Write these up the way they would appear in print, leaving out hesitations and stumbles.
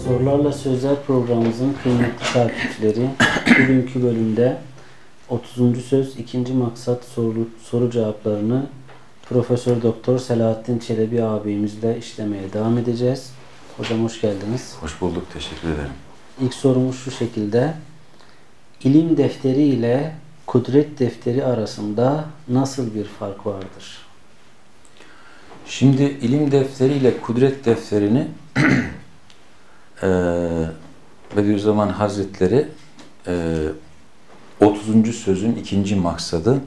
Sorularla Sözler programımızın kıymetli takipçileri, bugünkü bölümde 30. söz 2. maksat soru cevaplarını Profesör Doktor Selahattin Çelebi abimizle işlemeye devam edeceğiz. Hocam hoş geldiniz. Hoş bulduk, teşekkür ederim. İlk sorumuz şu şekilde: İlim defteri ile kudret defteri arasında nasıl bir fark vardır? Şimdi ilim defteri ile kudret defterini Bediüzzaman Hazretleri 30. sözün 2. maksadı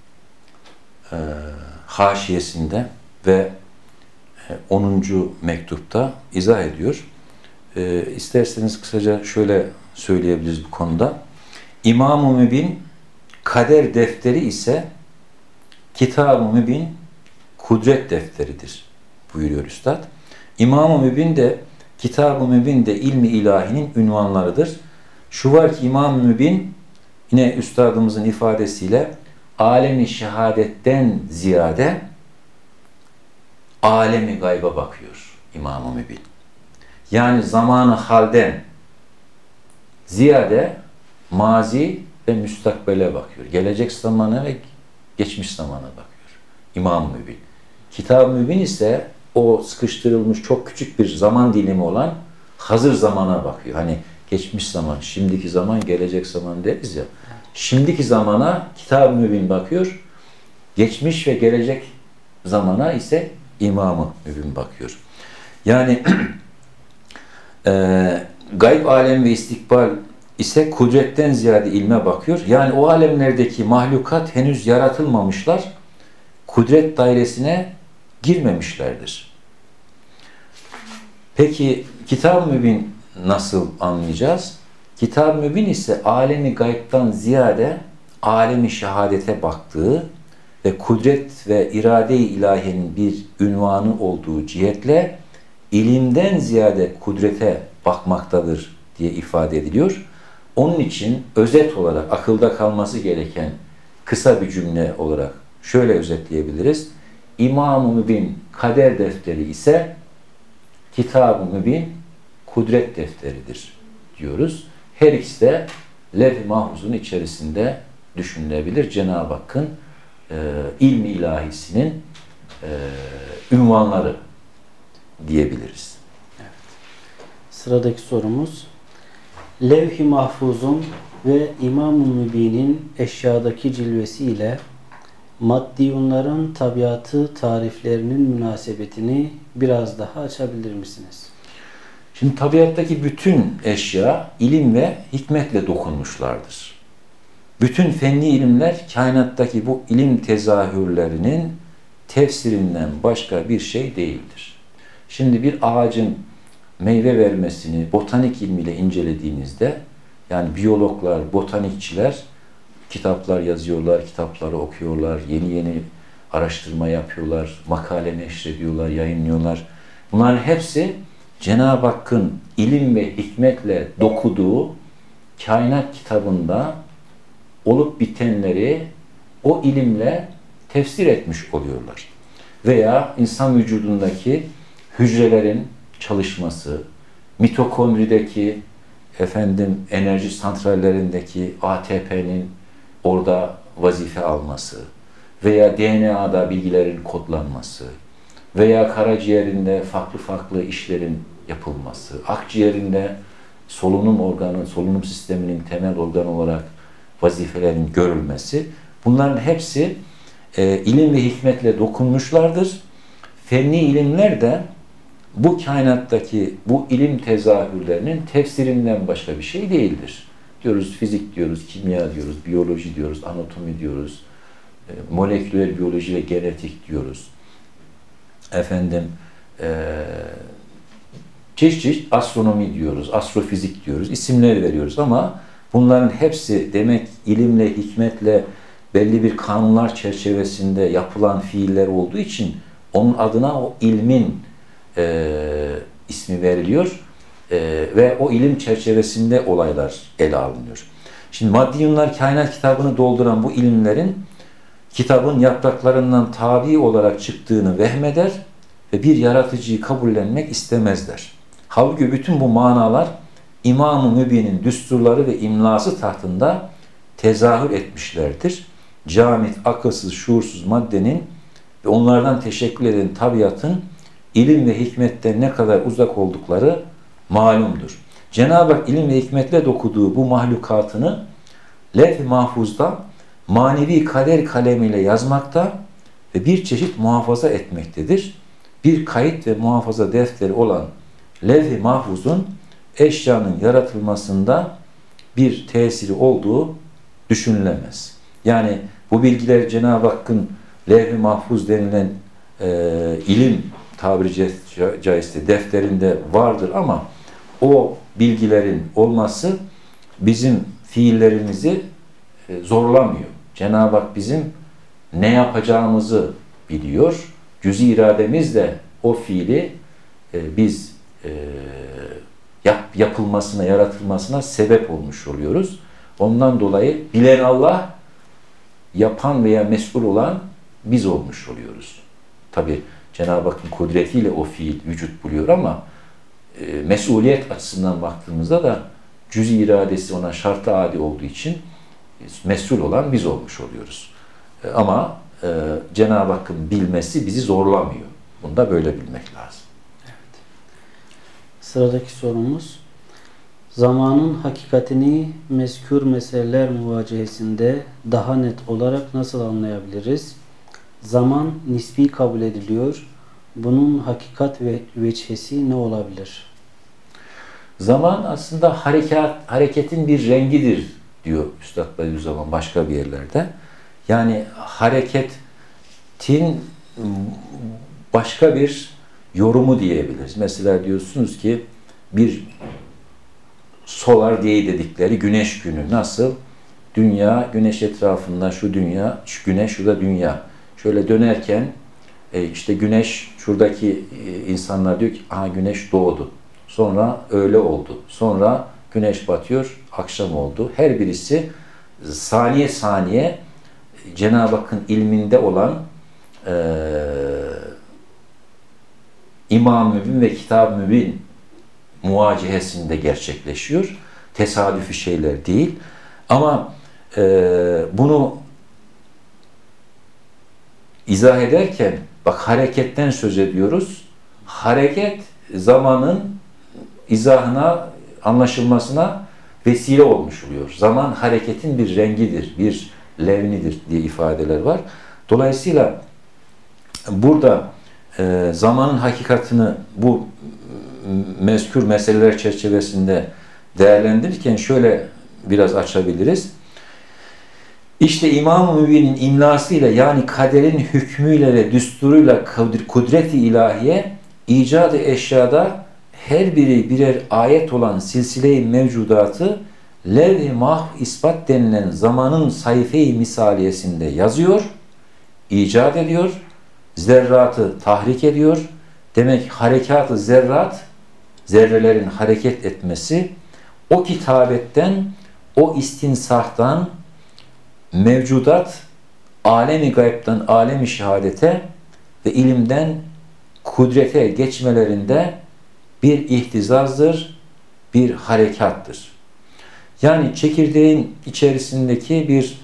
haşiyesinde ve 10. mektupta izah ediyor. İsterseniz kısaca şöyle söyleyebiliriz bu konuda. İmam-ı Mübin kader defteri ise Kitab-ı Mübin kudret defteridir buyuruyor Üstad. İmam-ı Mübin de Kitab-ı Mübin de ilmi ilahinin ünvanlarıdır. Şu var ki İmam-ı Mübin yine Üstadımızın ifadesiyle alemi şehadetten ziyade alemi gayba bakıyor İmam-ı Mübin. Yani zamanı halden ziyade mazi ve müstakbele bakıyor. Gelecek zamana ve geçmiş zamana bakıyor İmam-ı Mübin. Kitab-ı Mübin ise o sıkıştırılmış çok küçük bir zaman dilimi olan hazır zamana bakıyor. Hani geçmiş zaman, şimdiki zaman, gelecek zaman deriz ya. Şimdiki zamana Kitab-ı Mübin bakıyor. Geçmiş ve gelecek zamana ise İmam-ı Mübin bakıyor. Yani gayb alem ve istikbal ise kudretten ziyade ilme bakıyor. Yani o alemlerdeki mahlukat henüz yaratılmamışlar. Kudret dairesine girmemişlerdir. Peki Kitab-ı Mübin nasıl anlayacağız? Kitab-ı Mübin ise alemi gaybtan ziyade alemi şehadete baktığı ve kudret ve irade-i ilahiyenin bir ünvanı olduğu cihetle ilimden ziyade kudrete bakmaktadır diye ifade ediliyor. Onun için özet olarak akılda kalması gereken kısa bir cümle olarak şöyle özetleyebiliriz. İmam-ı Mübin kader defteri ise Kitab-ı Mübin kudret defteridir diyoruz. Her ikisi de levh-i mahfuzun içerisinde düşünülebilir. Cenab-ı Hakk'ın ilmi ilahisinin ünvanları diyebiliriz. Evet. Sıradaki sorumuz: Levh-i mahfuzun ve İmam-ı Mübin'in eşyadaki cilvesiyle maddiyunların tabiatı tariflerinin münasebetini biraz daha açabilir misiniz? Şimdi tabiattaki bütün eşya ilim ve hikmetle dokunmuşlardır. Bütün fenni ilimler kainattaki bu ilim tezahürlerinin tefsirinden başka bir şey değildir. Şimdi bir ağacın meyve vermesini botanik ilmiyle incelediğinizde, yani biyologlar, botanikçiler kitaplar yazıyorlar, kitapları okuyorlar, yeni araştırma yapıyorlar, makale neşrediyorlar, yayınlıyorlar. Bunların hepsi Cenab-ı Hakk'ın ilim ve hikmetle dokuduğu kainat kitabında olup bitenleri o ilimle tefsir etmiş oluyorlar. Veya insan vücudundaki hücrelerin çalışması, mitokondrideki enerji santrallerindeki ATP'nin orada vazife alması veya DNA'da bilgilerin kodlanması veya karaciğerinde farklı işlerin yapılması, akciğerinde solunum sisteminin temel organı olarak vazifelerin görülmesi, bunların hepsi ilim ve hikmetle dokunmuşlardır. Fenni ilimler de bu kainattaki bu ilim tezahürlerinin tefsirinden başka bir şey değildir. Diyoruz fizik diyoruz, kimya diyoruz, biyoloji diyoruz, anatomi diyoruz, moleküler biyoloji ve genetik diyoruz. Çeşit astronomi diyoruz, astrofizik diyoruz, isimler veriyoruz ama bunların hepsi demek ilimle, hikmetle belli bir kanunlar çerçevesinde yapılan fiiller olduğu için onun adına o ilmin ismi veriliyor ve o ilim çerçevesinde olaylar ele alınıyor. Şimdi maddiyunlar kainat kitabını dolduran bu ilimlerin kitabın yapraklarından tabi olarak çıktığını vehmeder ve bir yaratıcıyı kabullenmek istemezler. Halbuki bütün bu manalar İmam-ı Mübin'in düsturları ve imlası tahtında tezahür etmişlerdir. Camit, akılsız, şuursuz maddenin ve onlardan teşekkül eden tabiatın ilim ve hikmetten ne kadar uzak oldukları malumdur. Cenab-ı Hak ilim ve hikmetle dokuduğu bu mahlukatını levh-i mahfuzda manevi kader kalemiyle yazmakta ve bir çeşit muhafaza etmektedir. Bir kayıt ve muhafaza defteri olan levh-i mahfuzun eşyanın yaratılmasında bir tesiri olduğu düşünülemez. Yani bu bilgiler Cenab-ı Hakk'ın levh-i mahfuz denilen ilim tabiri caizse defterinde vardır ama o bilgilerin olması bizim fiillerimizi zorlamıyor. Cenab-ı Hak bizim ne yapacağımızı biliyor. Cüz-i irademizle o fiili biz yapılmasına, yaratılmasına sebep olmuş oluyoruz. Ondan dolayı bilen Allah, yapan veya mesul olan biz olmuş oluyoruz. Tabi Cenab-ı Hakk'ın kudretiyle o fiil vücut buluyor ama mesuliyet açısından baktığımızda da cüz-i iradesi ona şart-ı adi olduğu için mesul olan biz olmuş oluyoruz. Ama Cenab-ı Hakk'ın bilmesi bizi zorlamıyor. Bunu da böyle bilmek lazım. Evet. Sıradaki sorumuz: zamanın hakikatini mezkür meseleler muvacehesinde daha net olarak nasıl anlayabiliriz? Zaman nispi kabul ediliyor. Bunun hakikat ve veçhesi ne olabilir? Zaman aslında hareketin bir rengidir diyor Üstad Bediüzzaman başka bir yerlerde. Yani hareketin başka bir yorumu diyebiliriz. Mesela diyorsunuz ki bir solar day dedikleri güneş günü nasıl? Dünya, güneş etrafında şu dünya, şu güneş, şurada dünya. Şöyle dönerken işte güneş, şuradaki insanlar diyor ki aha güneş doğdu. Sonra öğle oldu. Sonra güneş batıyor, akşam oldu. Her birisi saniye saniye Cenab-ı Hakk'ın ilminde olan İmam-ı Mübin ve Kitab-ı Mübin muvacehesinde gerçekleşiyor. Tesadüfi şeyler değil. Ama bunu izah ederken bak hareketten söz ediyoruz. Hareket zamanın izahına, anlaşılmasına vesile olmuş oluyor. Zaman hareketin bir rengidir, bir levnidir diye ifadeler var. Dolayısıyla burada zamanın hakikatini bu mezkür meseleler çerçevesinde değerlendirirken şöyle biraz açabiliriz. İşte İmam-ı Mübin'in imlasıyla yani kaderin hükmüyle ve düsturuyla kudret-i ilahiye icat-ı eşyada her biri birer ayet olan silsile-i mevcudatı levh-i mahv ispat denilen zamanın sayfe-i misaliyesinde yazıyor, icat ediyor, zerratı tahrik ediyor. Demek harekat-ı zerrat, zerrelerin hareket etmesi, o kitabetten, o istinsahtan, mevcudat, alemi gaybtan alemi şehadete ve ilimden kudrete geçmelerinde bir ihtizazdır, bir harekattır. Yani çekirdeğin içerisindeki bir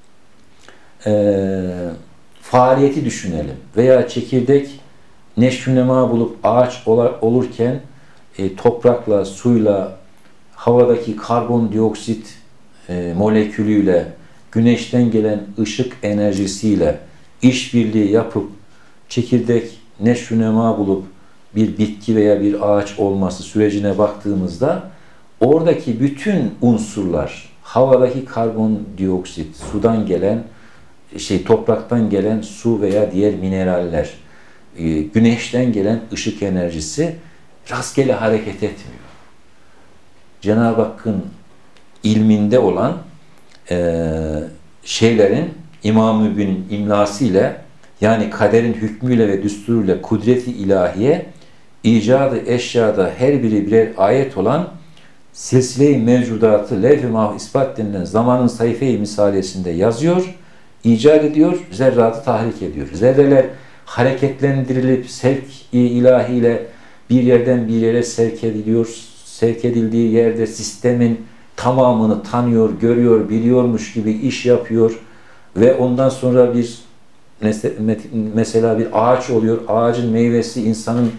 faaliyeti düşünelim. Veya çekirdek neşvünema bulup ağaç olurken toprakla, suyla, havadaki karbondioksit molekülüyle, güneşten gelen ışık enerjisiyle işbirliği yapıp çekirdek neşvünema bulup bir bitki veya bir ağaç olması sürecine baktığımızda oradaki bütün unsurlar, havadaki karbondioksit, sudan gelen topraktan gelen su veya diğer mineraller, güneşten gelen ışık enerjisi rastgele hareket etmiyor. Cenab-ı Hakk'ın ilminde olan şeylerin İmam-ı Mübin'in imlası ile yani kaderin hükmüyle ve düsturuyla kudret-i ilahiye icadı eşyada her biri birer ayet olan silsile-i mevcudatı levh-i mahv ispat denilen zamanın sayfe-i misaliyesinde yazıyor, icat ediyor, zerratı tahrik ediyor. Zerreler hareketlendirilip sevk-i ilahiyle bir yerden bir yere sevk ediliyor. Sevk edildiği yerde sistemin tamamını tanıyor, görüyor, biliyormuş gibi iş yapıyor ve ondan sonra bir mesela bir ağaç oluyor. Ağacın meyvesi insanın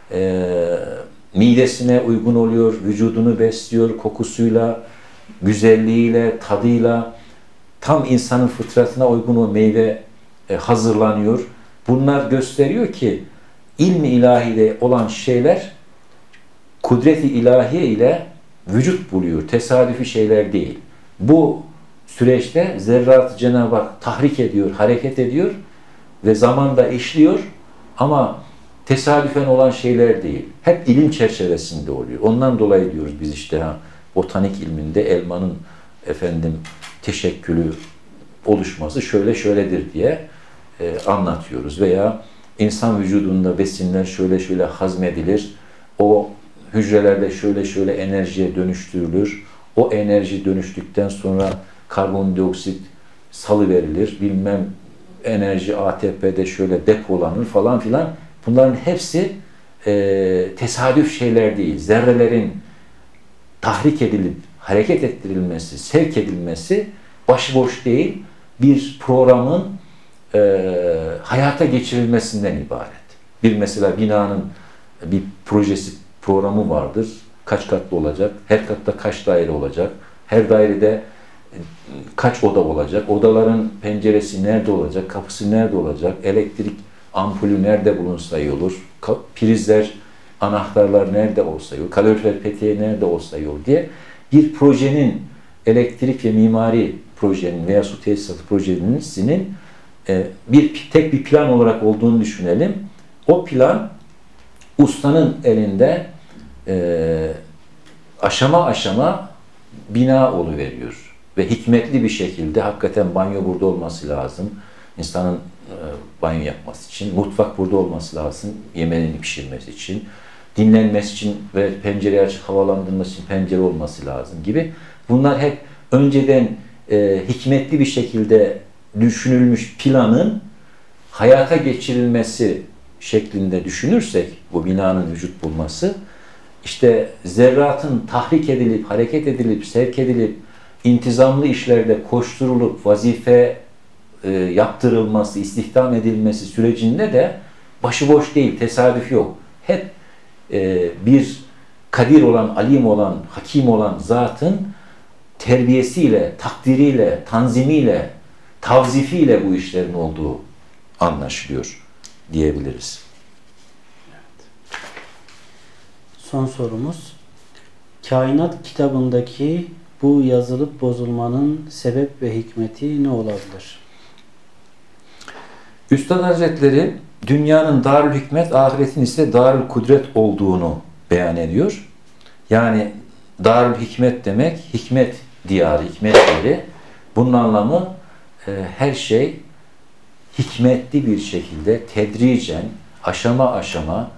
midesine uygun oluyor, vücudunu besliyor, kokusuyla, güzelliğiyle, tadıyla tam insanın fıtratına uygun o meyve hazırlanıyor. Bunlar gösteriyor ki ilmi ilahide olan şeyler kudret-i ilahiye ile vücut buluyor. Tesadüfi şeyler değil. Bu süreçte zerratı Cenab-ı Hak tahrik ediyor, hareket ediyor ve zamanda işliyor ama tesadüfen olan şeyler değil. Hep ilim çerçevesinde oluyor. Ondan dolayı diyoruz biz işte botanik ilminde elmanın teşekkülü oluşması şöyle şöyledir diye anlatıyoruz. Veya insan vücudunda besinler şöyle şöyle hazmedilir. O hücrelerde şöyle şöyle enerjiye dönüştürülür. O enerji dönüştükten sonra karbondioksit salıverilir. Bilmem enerji ATP'de şöyle depolanır falan filan. Bunların hepsi tesadüf şeyler değil. Zerrelerin tahrik edilip hareket ettirilmesi, sevk edilmesi başıboş değil, bir programın hayata geçirilmesinden ibaret. Bir mesela binanın bir projesi, programı vardır. Kaç katlı olacak, her katta kaç daire olacak, her dairede kaç oda olacak, odaların penceresi nerede olacak, kapısı nerede olacak, elektrik ampulü nerede bulunsa iyi olur, prizler, anahtarlar nerede olsa iyi olur, kalorifer peteği nerede olsa iyi olur diye bir projenin, elektrik ve mimari projenin veya su tesisatı projesinin tek bir plan olarak olduğunu düşünelim. O plan ustanın elinde aşama aşama bina oluveriyor. Ve hikmetli bir şekilde hakikaten banyo burada olması lazım. İnsanın banyo yapması için. Mutfak burada olması lazım. Yemeğini pişirmesi için. Dinlenmesi için ve pencereyi açık havalandırması için pencere olması lazım gibi. Bunlar hep önceden hikmetli bir şekilde düşünülmüş planın hayata geçirilmesi şeklinde düşünürsek bu binanın vücut bulması, işte zerratın tahrik edilip, hareket edilip, sevk edilip, intizamlı işlerde koşturulup, vazife yaptırılması, istihdam edilmesi sürecinde de başıboş değil, tesadüf yok. Hep bir kadir olan, alim olan, hakim olan zatın terbiyesiyle, takdiriyle, tanzimiyle, tavzifiyle bu işlerin olduğu anlaşılıyor diyebiliriz. Son sorumuz. Kainat kitabındaki bu yazılıp bozulmanın sebep ve hikmeti ne olabilir? Üstad Hazretleri dünyanın darül hikmet, ahiretin ise darül kudret olduğunu beyan ediyor. Yani darül hikmet demek hikmet diyarı, hikmet yeri. Bunun anlamı her şey hikmetli bir şekilde tedricen, aşama aşama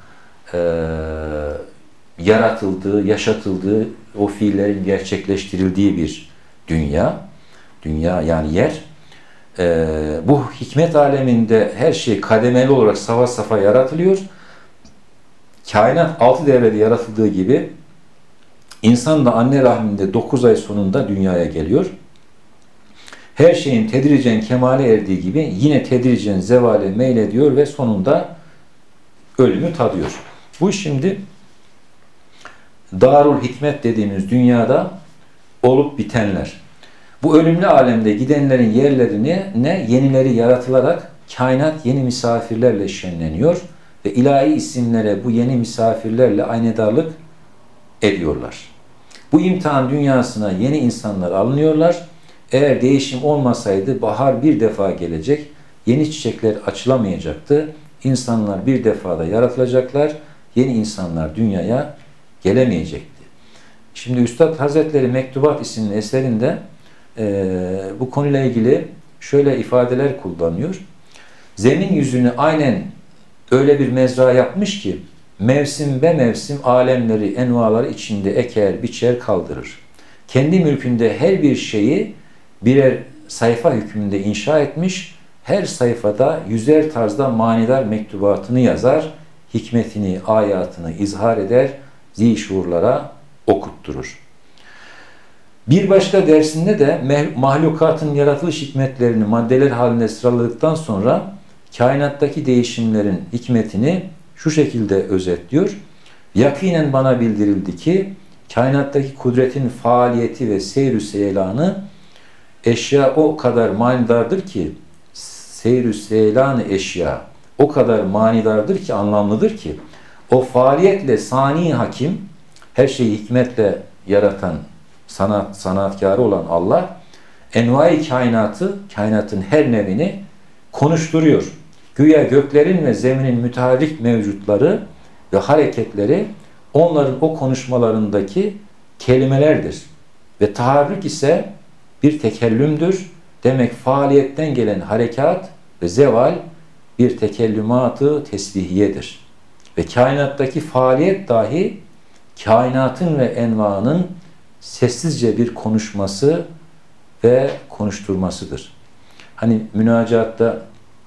yaratıldığı, yaşatıldığı, o fiillerin gerçekleştirildiği bir dünya. Dünya yani yer. Bu hikmet aleminde her şey kademeli olarak safa safa yaratılıyor. Kainat 6 devrede yaratıldığı gibi insan da anne rahminde 9 ay sonunda dünyaya geliyor. Her şeyin tedricen kemale erdiği gibi yine tedricen zevale meylediyor ve sonunda ölümü tadıyor. Bu şimdi Darul Hikmet dediğimiz dünyada olup bitenler. Bu ölümlü alemde gidenlerin yerlerine yenileri yaratılarak kainat yeni misafirlerle şenleniyor ve ilahi isimlere bu yeni misafirlerle aynedarlık ediyorlar. Bu imtihan dünyasına yeni insanlar alınıyorlar. Eğer değişim olmasaydı bahar bir defa gelecek, yeni çiçekler açılamayacaktı. İnsanlar bir defada yaratılacaklar, yeni insanlar dünyaya gelemeyecekti. Şimdi Üstad Hazretleri Mektubat isimli eserinde bu konuyla ilgili şöyle ifadeler kullanıyor. Zemin yüzünü aynen öyle bir mezra yapmış ki mevsim be mevsim alemleri, envaları içinde eker, biçer, kaldırır. Kendi mülkünde her bir şeyi birer sayfa hükmünde inşa etmiş, her sayfada yüzer tarzda manidar mektubatını yazar, hikmetini, ayatını izhar eder, zişurlara okutturur. Bir başka dersinde de mahlukatın yaratılış hikmetlerini maddeler halinde sıraladıktan sonra kainattaki değişimlerin hikmetini şu şekilde özetliyor. Yakinen bana bildirildi ki kainattaki kudretin faaliyeti ve seyr-ü seylanı eşya o kadar manidardır ki seyr-ü seylanı eşya o kadar manidardır ki, anlamlıdır ki o faaliyetle sani hakim, her şeyi hikmetle yaratan sanatkarı olan Allah envai kainatı, kainatın her nevini konuşturuyor. Güya göklerin ve zeminin müteharrik mevcutları ve hareketleri onların o konuşmalarındaki kelimelerdir. Ve taharrük ise bir tekellümdür. Demek faaliyetten gelen harekat ve zeval bir tekellümatı tesbihiyedir. Ve kainattaki faaliyet dahi kainatın ve envanın sessizce bir konuşması ve konuşturmasıdır. Hani münacatta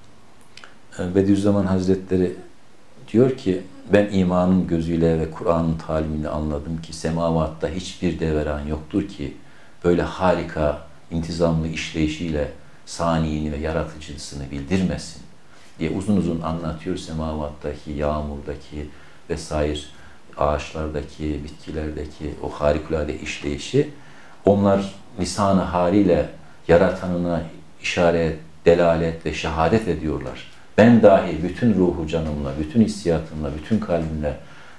Bediüzzaman Hazretleri diyor ki, ben imanın gözüyle ve Kur'an'ın talimini anladım ki semavatta hiçbir deveran yoktur ki böyle harika, intizamlı işleyişiyle saniini ve yaratıcısını bildirmesin diye uzun uzun anlatıyor. Semavattaki, yağmurdaki vesaire ağaçlardaki, bitkilerdeki o harikulade işleyişi, onlar lisan-ı haliyle yaratanına işaret, delalet ve şehadet ediyorlar. Ben dahi bütün ruhu canımla, bütün hissiyatımla, bütün kalbimle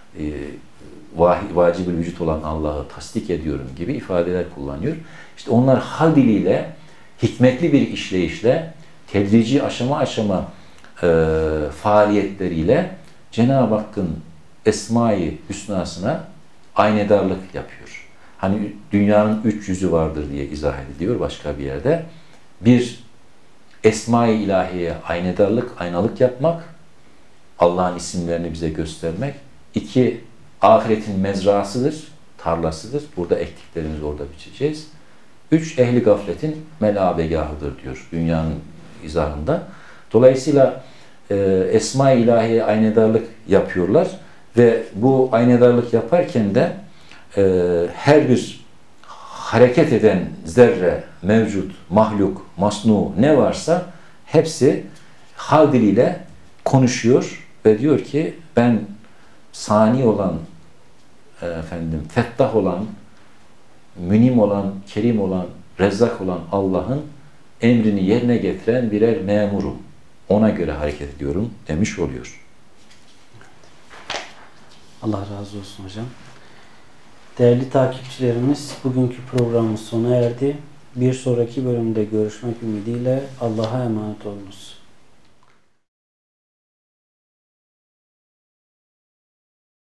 vacib-ül vücut olan Allah'ı tasdik ediyorum gibi ifadeler kullanıyor. İşte onlar hal diliyle, hikmetli bir işleyişle, tedrici aşama aşama faaliyetleriyle Cenab-ı Hakk'ın Esma-i Hüsna'sına aynedarlık yapıyor. Hani dünyanın 3 yüzü vardır diye izah ediliyor başka bir yerde. Bir, Esma-i İlahiye aynedarlık, aynalık yapmak, Allah'ın isimlerini bize göstermek. 2, ahiretin mezrasıdır, tarlasıdır. Burada ektiklerimizi orada biçeceğiz. 3, ehli gafletin melabegahıdır diyor dünyanın izahında. Dolayısıyla Esma-i İlahiye aynedarlık yapıyorlar ve bu aynedarlık yaparken de her bir hareket eden zerre, mevcut, mahluk, masnu ne varsa hepsi hal diliyle konuşuyor ve diyor ki ben sani olan, fettah olan, münim olan, kerim olan, rezzak olan Allah'ın emrini yerine getiren birer memurum. Ona göre hareket ediyorum demiş oluyor. Allah razı olsun hocam. Değerli takipçilerimiz, bugünkü programımız sona erdi. Bir sonraki bölümde görüşmek ümidiyle Allah'a emanet olunuz.